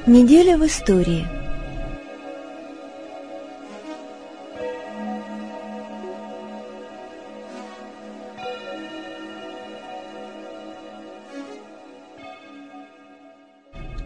Неделя в истории. В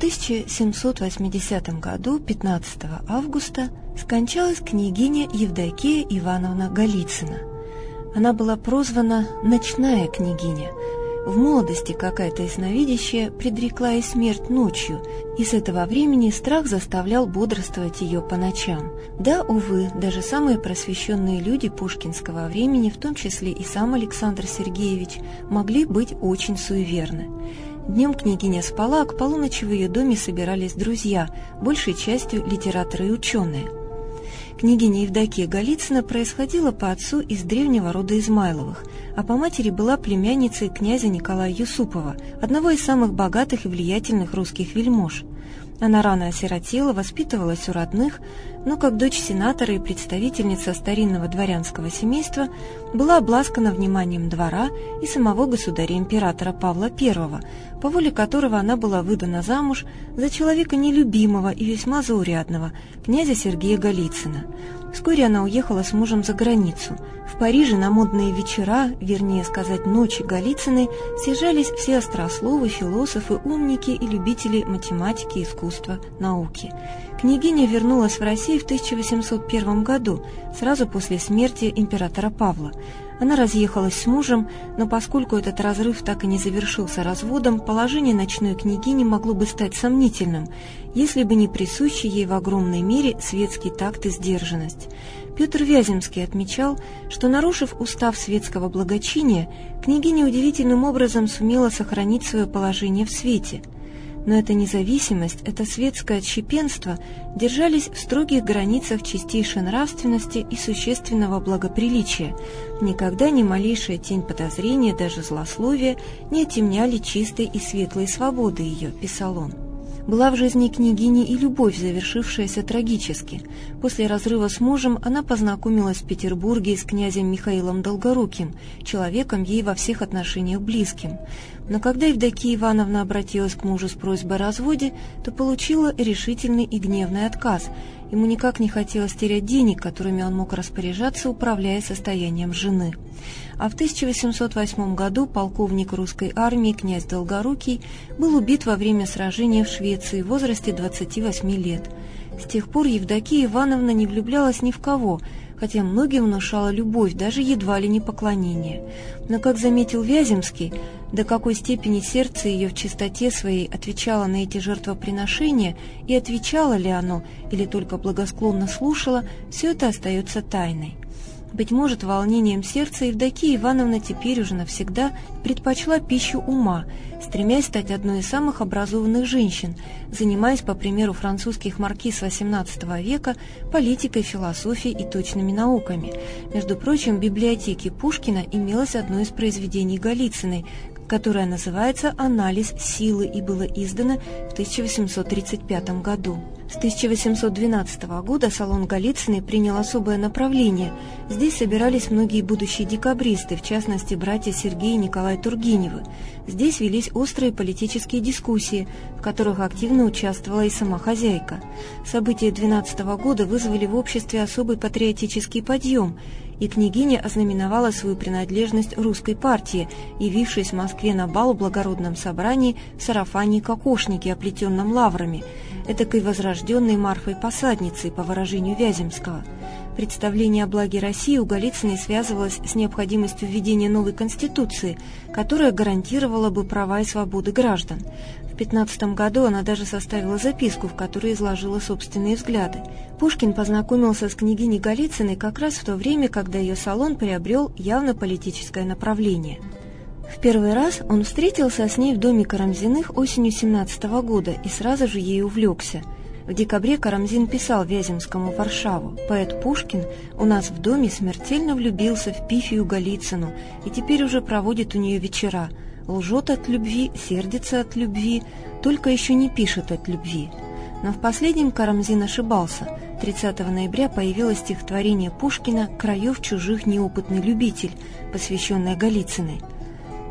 1780 году, 15 августа, скончалась княгиня Евдокия Ивановна Голицына. Она была прозвана «Ночная княгиня». В молодости какая-то ясновидящая предрекла ей смерть ночью, и с этого времени страх заставлял бодрствовать ее по ночам. Да, увы, даже самые просвещенные люди пушкинского времени, в том числе и сам Александр Сергеевич, могли быть очень суеверны. Днем княгиня спала, а к полуночи в ее доме собирались друзья, большей частью литераторы и ученые. Княгиня Евдокия Голицына происходила по отцу из древнего рода Измайловых, а по матери была племянницей князя Николая Юсупова, одного из самых богатых и влиятельных русских вельмож. Она рано осиротела, воспитывалась у родных, но как дочь сенатора и представительница старинного дворянского семейства была обласкана вниманием двора и самого государя-императора Павла I, по воле которого она была выдана замуж за человека нелюбимого и весьма заурядного, князя Сергея Голицына. Вскоре она уехала с мужем за границу. В Париже на модные вечера, вернее сказать, ночи Голицыной, съезжались все острословы, философы, умники и любители математики, искусства, науки. Княгиня вернулась в Россию в 1801 году, сразу после смерти императора Павла. Она разъехалась с мужем, но поскольку этот разрыв так и не завершился разводом, положение ночной княгини могло бы стать сомнительным, если бы не присущий ей в огромной мере светский такт и сдержанность. Петр Вяземский отмечал, что, нарушив устав светского благочиния, княгиня удивительным образом сумела сохранить свое положение в свете. Но эта независимость, это светское отщепенство держались в строгих границах чистейшей нравственности и существенного благоприличия. Никогда ни малейшая тень подозрения, даже злословия, не отемняли чистой и светлой свободы ее, писал он. Была в жизни княгини и любовь, завершившаяся трагически. После разрыва с мужем она познакомилась в Петербурге с князем Михаилом Долгоруким, человеком ей во всех отношениях близким. Но когда Евдокия Ивановна обратилась к мужу с просьбой о разводе, то получила решительный и гневный отказ. Ему никак не хотелось терять денег, которыми он мог распоряжаться, управляя состоянием жены. А в 1808 году полковник русской армии князь Долгорукий был убит во время сражения в Швеции в возрасте 28 лет. С тех пор Евдокия Ивановна не влюблялась ни в кого, хотя многим внушала любовь, даже едва ли не поклонение. Но, как заметил Вяземский, до какой степени сердце ее в чистоте своей отвечало на эти жертвоприношения, и отвечало ли оно, или только благосклонно слушало, все это остается тайной. Быть может, волнением сердца Евдокия Ивановна теперь уже навсегда предпочла пищу ума, стремясь стать одной из самых образованных женщин, занимаясь, по примеру французских маркиз XVIII века, политикой, философией и точными науками. Между прочим, в библиотеке Пушкина имелось одно из произведений Голицыной, которое называется «Анализ силы» и было издано в 1835 году. С 1812 года салон Голицыной принял особое направление. Здесь собирались многие будущие декабристы, в частности, братья Сергей и Николай Тургеневы. Здесь велись острые политические дискуссии, в которых активно участвовала и сама хозяйка. События 12 года вызвали в обществе особый патриотический подъем, и княгиня ознаменовала свою принадлежность русской партии, явившись в Москве на бал в благородном собрании в сарафане и кокошнике, оплетенном лаврами, этакой возрожденной Марфой-посадницей, по выражению Вяземского. Представление о благе России у Голицыной связывалось с необходимостью введения новой конституции, которая гарантировала бы права и свободы граждан. В 15 году она даже составила записку, в которой изложила собственные взгляды. Пушкин познакомился с княгиней Голицыной как раз в то время, когда ее салон приобрел явно политическое направление. В первый раз он встретился с ней в доме Карамзиных осенью 17 года и сразу же ей увлекся. В декабре Карамзин писал Вяземскому в Варшаву: «Поэт Пушкин у нас в доме смертельно влюбился в Пифию Голицыну и теперь уже проводит у нее вечера. Лжет от любви, сердится от любви, только еще не пишет от любви». Но в последнем Карамзин ошибался. 30 ноября появилось стихотворение Пушкина «Краев чужих неопытный любитель», посвященное Голицыной.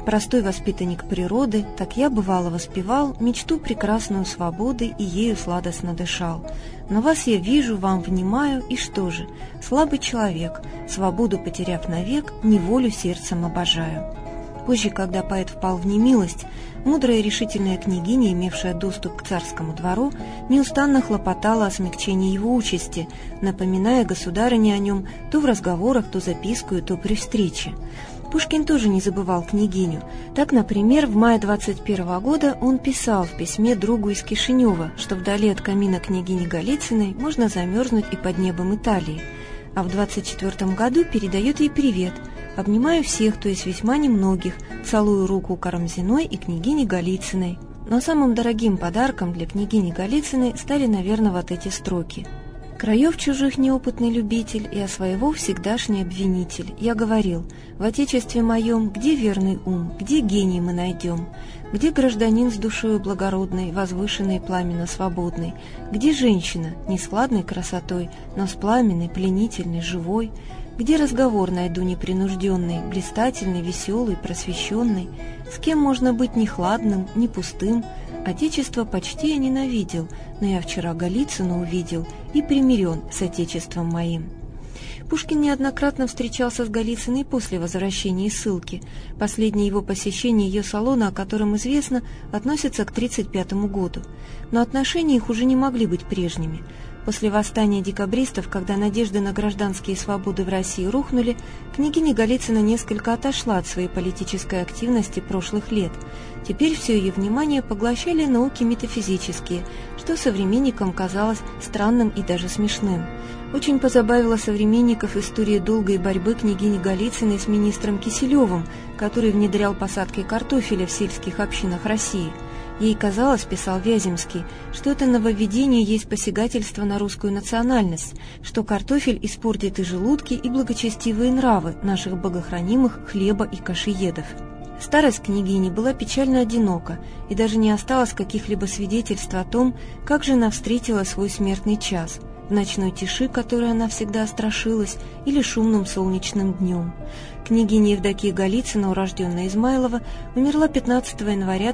Простой воспитанник природы, так я бывало воспевал мечту прекрасную свободы и ею сладостно дышал. Но вас я вижу, вам внимаю, и что же? Слабый человек, свободу потеряв навек, неволю сердцем обожаю. Позже, когда поэт впал в немилость, мудрая и решительная княгиня, имевшая доступ к царскому двору, неустанно хлопотала о смягчении его участи, напоминая государыне о нем то в разговорах, то запискою, то при встрече. Пушкин тоже не забывал княгиню. Так, например, в мае 21 года он писал в письме другу из Кишинева, что вдали от камина княгини Голицыной можно замерзнуть и под небом Италии. А в 24 году передает ей привет: «Обнимаю всех, то есть весьма немногих, целую руку Карамзиной и княгини Голицыной». Но самым дорогим подарком для княгини Голицыной стали, наверное, вот эти строки. «Краев чужих неопытный любитель, и о своего всегдашний обвинитель. Я говорил, в отечестве моем, где верный ум, где гений мы найдем, где гражданин с душою благородной, возвышенной пламенно свободной, где женщина, не с хладной красотой, но с пламенной, пленительной, живой, где разговор найду непринужденный, блистательный, веселый, просвещенный, с кем можно быть ни хладным, ни пустым. Отечество почти я ненавидел, но я вчера Голицыну увидел и примирен с отечеством моим». Пушкин неоднократно встречался с Голицыной после возвращения из ссылки. Последнее его посещение ее салона, о котором известно, относится к 1935 году. Но отношения их уже не могли быть прежними. После восстания декабристов, когда надежды на гражданские свободы в России рухнули, княгиня Голицына несколько отошла от своей политической активности прошлых лет. Теперь все ее внимание поглощали науки метафизические, что современникам казалось странным и даже смешным. Очень позабавила современников история долгой борьбы княгини Голицыной с министром Киселевым, который внедрял посадки картофеля в сельских общинах России. Ей казалось, писал Вяземский, что это нововведение есть посягательство на русскую национальность, что картофель испортит и желудки, и благочестивые нравы наших богохранимых хлеба и кашеедов. Старость княгини была печально одинока, и даже не осталось каких-либо свидетельств о том, как же она встретила свой смертный час – в ночной тиши, которой она всегда страшилась, или шумным солнечным днем. Княгиня Евдокия Голицына, урожденная Измайлова, умерла 15 января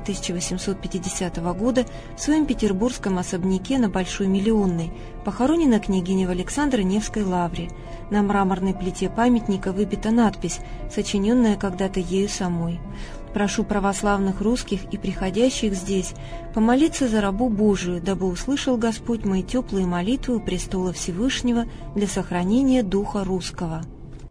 1850 года в своем петербургском особняке на Большой Миллионной. Похоронена княгиня в Александро-Невской лавре. На мраморной плите памятника выбита надпись, сочиненная когда-то ею самой: «Прошу православных русских и приходящих здесь помолиться за рабу Божию, дабы услышал Господь мои теплые молитвы у престола Всевышнего для сохранения духа русского».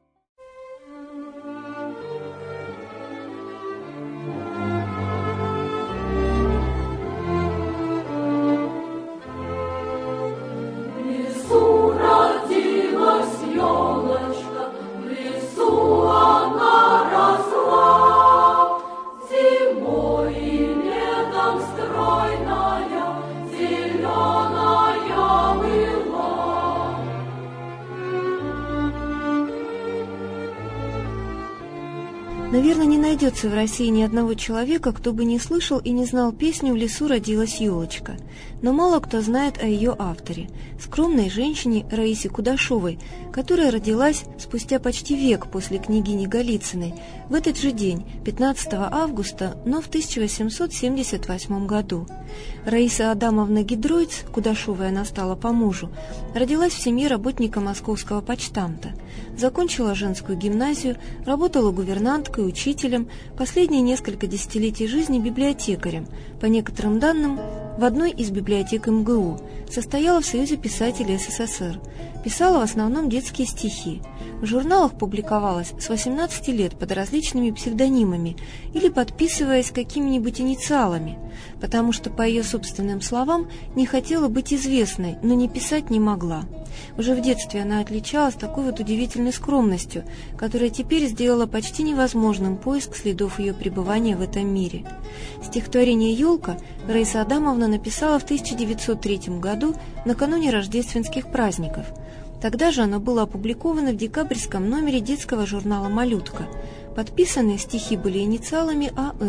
Наверное, не найдется в России ни одного человека, кто бы не слышал и не знал песню «В лесу родилась елочка». Но мало кто знает о ее авторе, скромной женщине Раисе Кудашовой, которая родилась спустя почти век после княгини Голицыной, в этот же день, 15 августа, но в 1878 году. Раиса Адамовна Гидройц, Кудашовой она стала по мужу, родилась в семье работника московского почтамта. Закончила женскую гимназию, работала гувернанткой, учителем, последние несколько десятилетий жизни библиотекарем, по некоторым данным, в одной из библиотек МГУ, состояла в Союзе писателей СССР, писала в основном детские стихи. В журналах публиковалась с 18 лет под различными псевдонимами или подписываясь какими-нибудь инициалами, потому что, по ее собственным словам, не хотела быть известной, но не писать не могла. Уже в детстве она отличалась такой вот удивительной скромностью, которая теперь сделала почти невозможным поиск следов ее пребывания в этом мире. Стихотворение «Елка» Раиса Адамовна написала в 1903 году накануне рождественских праздников. Тогда же оно было опубликовано в декабрьском номере детского журнала «Малютка». Подписанные стихи были инициалами А.Э.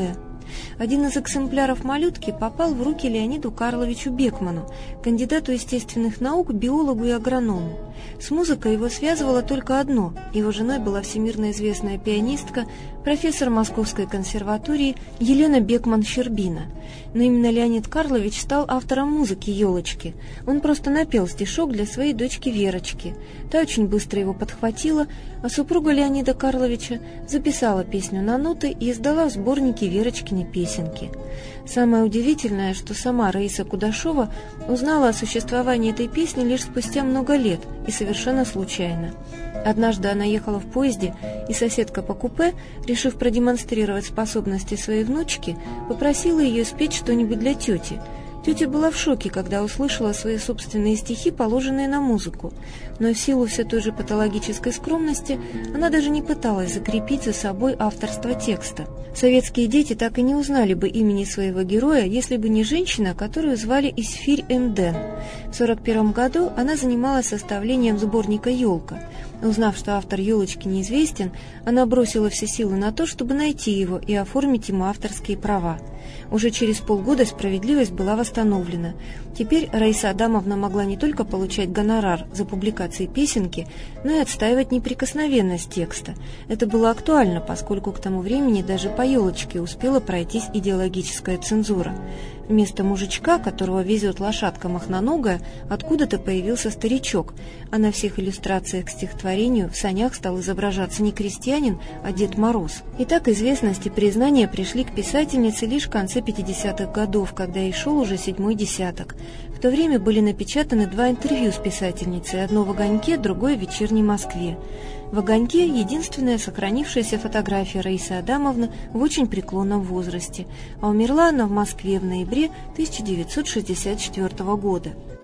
Один из экземпляров «Малютки» попал в руки Леониду Карловичу Бекману, кандидату естественных наук, биологу и агроному. С музыкой его связывало только одно – его женой была всемирно известная пианистка, профессор Московской консерватории Елена Бекман-Щербина. Но именно Леонид Карлович стал автором музыки «Елочки». Он просто напел стишок для своей дочки Верочки. Та очень быстро его подхватила, а супруга Леонида Карловича записала песню на ноты и издала в сборнике «Верочкины песенки». Самое удивительное, что сама Раиса Кудашова узнала о существовании этой песни лишь спустя много лет и совершенно случайно. Однажды она ехала в поезде, и соседка по купе, решив продемонстрировать способности своей внучки, попросила ее спеть что-нибудь для тети. Тетя была в шоке, когда услышала свои собственные стихи, положенные на музыку, но в силу все той же патологической скромности она даже не пыталась закрепить за собой авторство текста. Советские дети так и не узнали бы имени своего героя, если бы не женщина, которую звали Исфирь Эмден. В 1941 году она занималась составлением сборника «Елка». Узнав, что автор «Елочки» неизвестен, она бросила все силы на то, чтобы найти его и оформить ему авторские права. Уже через полгода справедливость была восстановлена. Теперь Раиса Адамовна могла не только получать гонорар за публикации песенки, но и отстаивать неприкосновенность текста. Это было актуально, поскольку к тому времени даже по «Елочке» успела пройтись идеологическая цензура. Вместо мужичка, которого везет лошадка мохноногая, откуда-то появился старичок, а на всех иллюстрациях к стихотворению в санях стал изображаться не крестьянин, а Дед Мороз. И так известность и признание пришли к писательнице лишь в конце 50-х годов, когда ей шел уже 7-й десяток. В то время были напечатаны 2 интервью с писательницей, одно в «Огоньке», другое в «Вечерней Москве». В «Огоньке» единственная сохранившаяся фотография Раисы Адамовны в очень преклонном возрасте, а умерла она в Москве в ноябре 1964 года.